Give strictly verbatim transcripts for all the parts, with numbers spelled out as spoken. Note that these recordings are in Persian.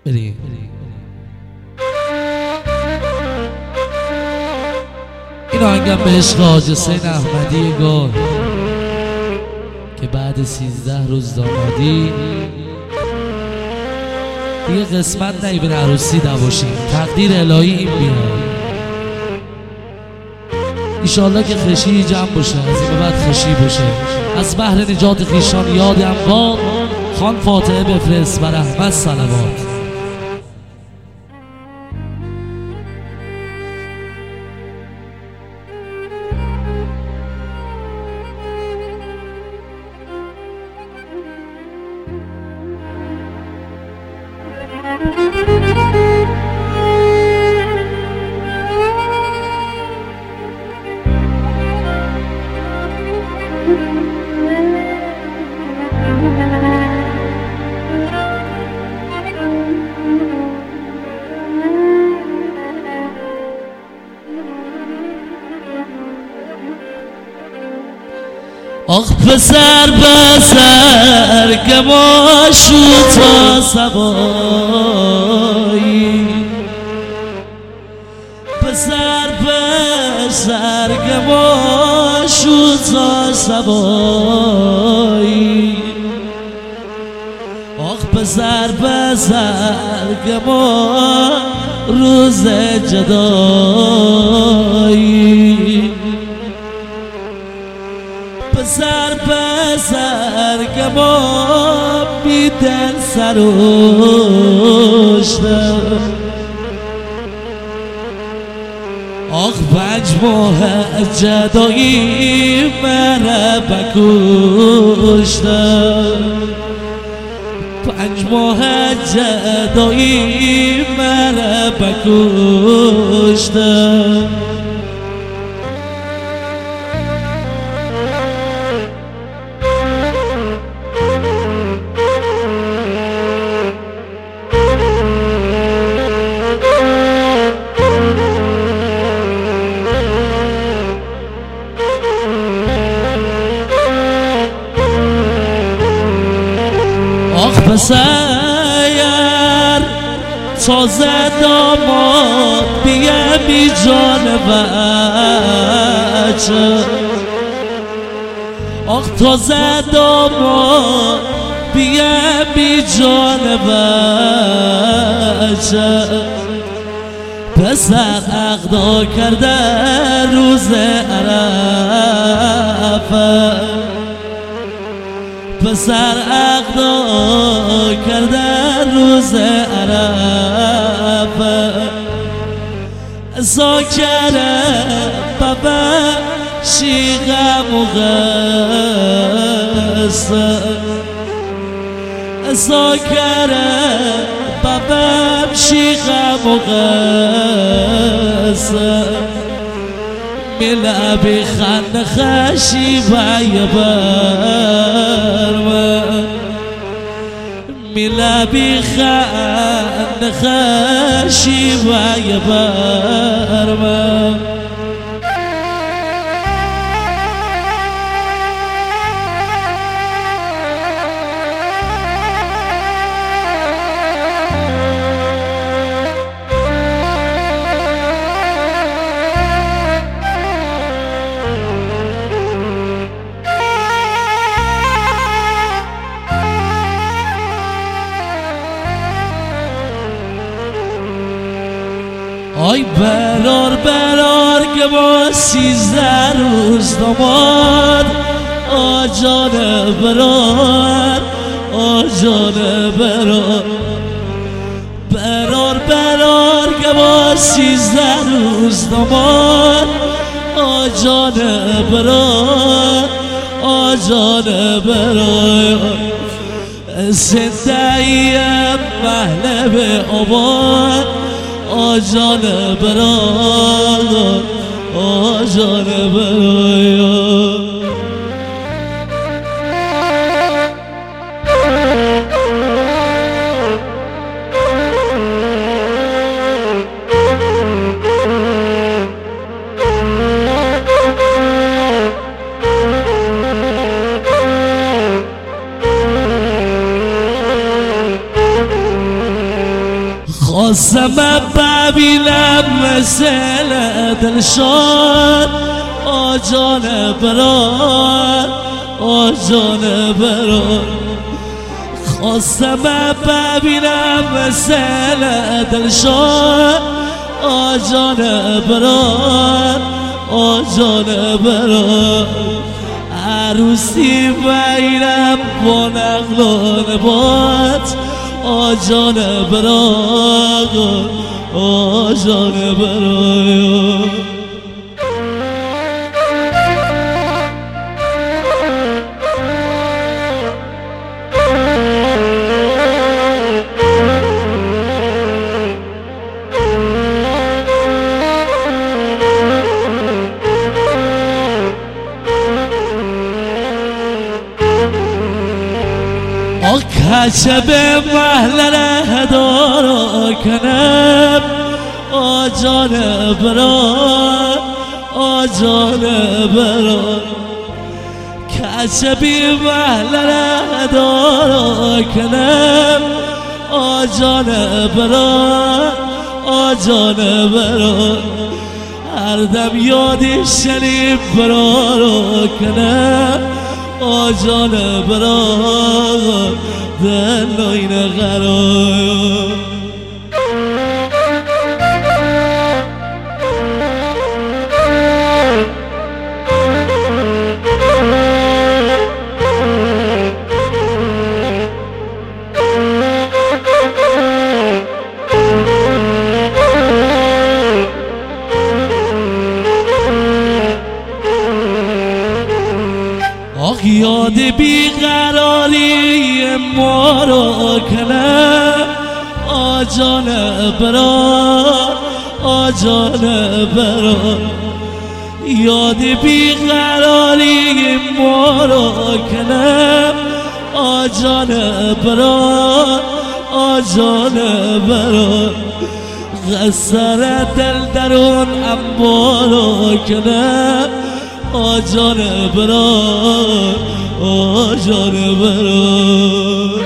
بریم. این آهنگم به عشق حاج حسین احمدی گل که بعد سیزده روز دامادی دیگه قسمت نیبین عروسی نباشیم، تقدیر الهی این بیاد. ایشالله که خشی جمع باشه، از این بعد خشی باشه. از بحر نجات خیشان یاد اموات خان فاتحه بفرست بر احمد صلوات. آخ پسر پسر که باشو تا سبایی، پسر پسر که باشو تا سبایی. آخ پسر پسر که ما روز جدایی، پسر پسر که ما بیدن سروشتم. آخ پنج ماه جدایی مرا بکشتم، پنج ماه جدایی مرا بکشتم. پسر تازه داماد بیا بی جان بچه، آخ تازه داماد بیا بی جان بچه. پسر عقدا کرده روز عرفه، پسر عقدا کرده روز عرفه. ساکره بابا شیغم و غصه، ساکره بابا شیغم و غصه. ملا بخند خشی و یبرمه، ملا بخند خشی و یبرمه. آی برار برار که با سیزده روز داماد، آ جان برار آ جان برار. برار برار که با سیزده روز داماد، آ جان برار آ جان برار. زنده‌ایم محلب آباد، آ جان برار آ جان برار. خواستم ببینم مثل دلشاد آجان برار آجان برار خواستم ببینم مثل دلشاد آجان برار آجان برار عروسی بگیرم با نقل و نبات آجان برار آجان برار کچه به محلره دارا کنم آجان برار آجان برار کچه به محلره دارا کنم آجان برار آجان برار هر دم یادی شریف برارا کنم آجان برار دل این قرار آخ یاد بیقراری ما رو کنم آجان برار آجان برار یاد بیقراری ما رو کنم آجان برار آجان برار غسر دل درون انبارو کنم آجان برار آجان برار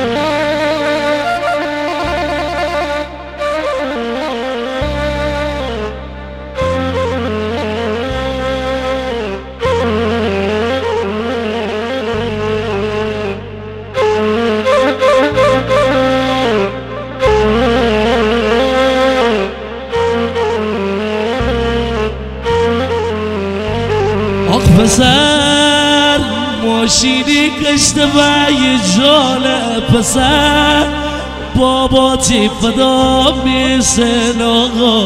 پسر ماشینی کشته و یه جان پسر باباتی فدا میسن آقا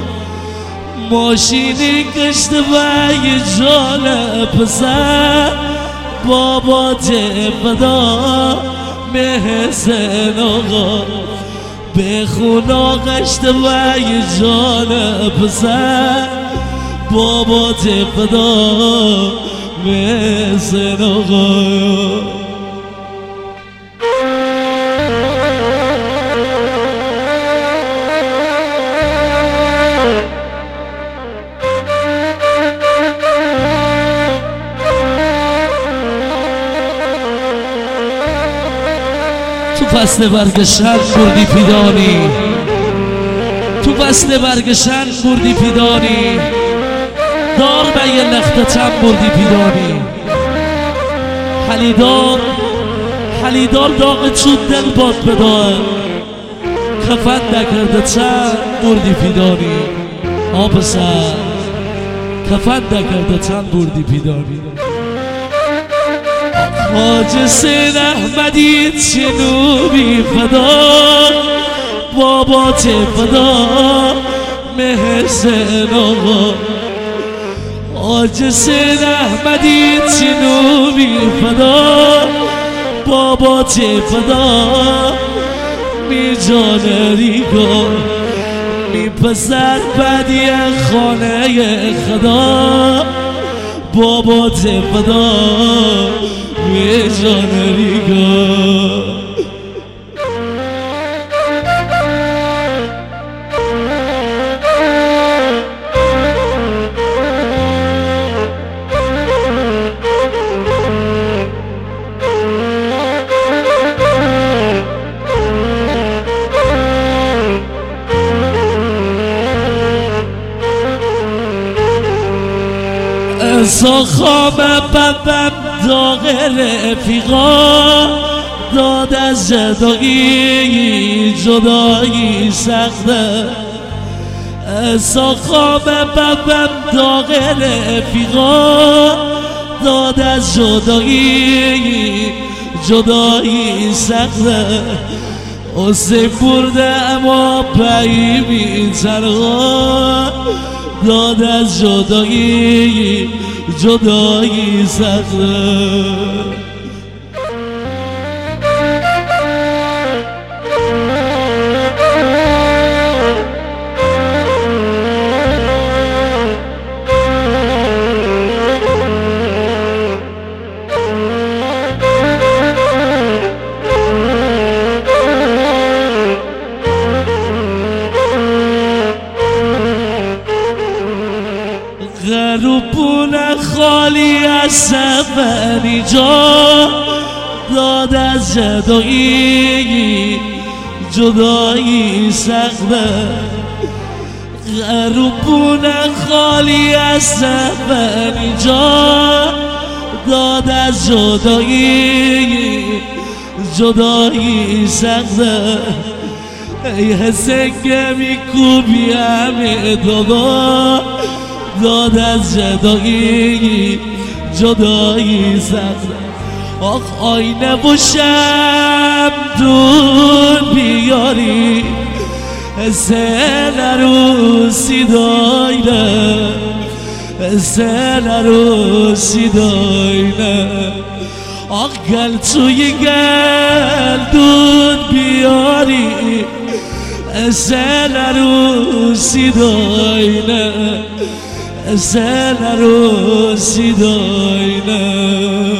ماشینی کشته و یه جان پسر باباتی فدا میسن آقا به خونا کشته و یه جان پسر بابا فدا مثل آقا تو فصل برگشن بردی پیدانی تو فصل برگشن بردی پیدانی دار به یه لختتم بردی پیدانی حلیدار حلیدار داغ چود دل باد بدار کفن نکرده چند بردی پیدانی آب سر کفن نکرده چند بردی پیدانی حاج حسین احمدی جنوبی فدا بابات فدا محسن آقا حاج حسین احمدی جنوبی فدا بابات فدا می جان ریگا می پسر بدی خانه خدا بابات فدا می جان ریگا سا خواب ببم داغ رفیقا داد از جدایی جدایی سخته سا خواب ببم داغ رفیقا داد از جدایی جدایی سخته حسین برده اما پیمی تنها داد از جدایی جدایی سخته غروبونه خالی از سفری جا داد از جدایی جدایی سخته غروبونه خالی از سفری جا داد از جدایی جدایی سخته ای حسین که میکوبی همه دادا داد از جدایی جدایی سخته آخ آینه و شمدون بیاری سن عروسی داینه سن عروسی داینه آخ گل توی گلدون بیاری سن عروسی داینه سن عروسی داینه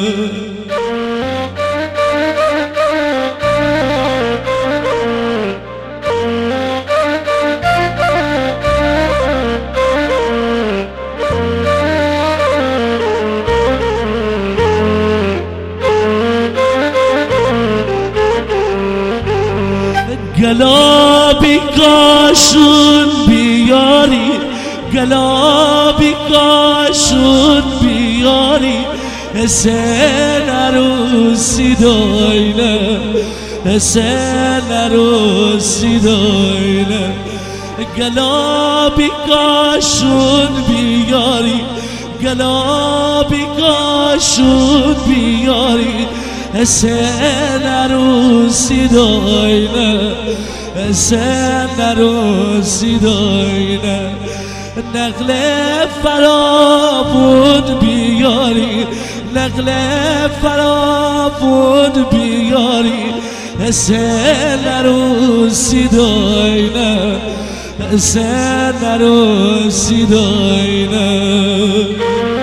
گلابی کاشون بیاری گلابی کاشون بیاری سن عروسی داینه سن عروسی داینه گلابی کاشون بیاری گلابی کاشون بیاری سن عروسی داینه سن عروسی داینه نقل فرابون بیاری نقل فرابون بیاری سن عروسی داینه سن عروسی داینه